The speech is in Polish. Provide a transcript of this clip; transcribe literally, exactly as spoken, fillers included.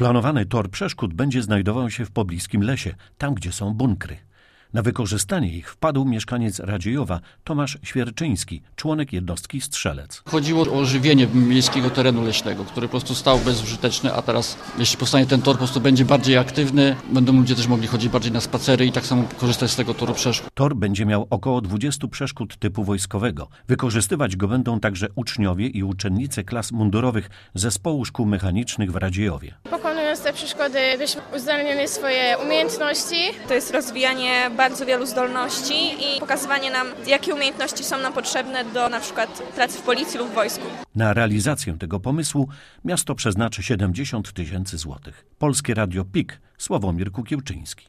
Planowany tor przeszkód będzie znajdował się w pobliskim lesie, tam gdzie są bunkry. Na wykorzystanie ich wpadł mieszkaniec Radziejowa Tomasz Świerczyński, członek jednostki Strzelec. Chodziło o ożywienie miejskiego terenu leśnego, który po prostu stał bezużyteczny, a teraz jeśli powstanie ten tor, po prostu będzie bardziej aktywny, będą ludzie też mogli chodzić bardziej na spacery i tak samo korzystać z tego toru przeszkód. Tor będzie miał około dwudziestu przeszkód typu wojskowego. Wykorzystywać go będą także uczniowie i uczennice klas mundurowych Zespołu Szkół Mechanicznych w Radziejowie. Pokonując te przeszkody, byśmy uzdolnili swoje umiejętności. To jest rozwijanie bardzo wielu zdolności i pokazywanie nam, jakie umiejętności są nam potrzebne do na przykład pracy w policji lub w wojsku. Na realizację tego pomysłu miasto przeznaczy siedemdziesiąt tysięcy złotych. Polskie Radio P I K, Sławomir Kukiełczyński.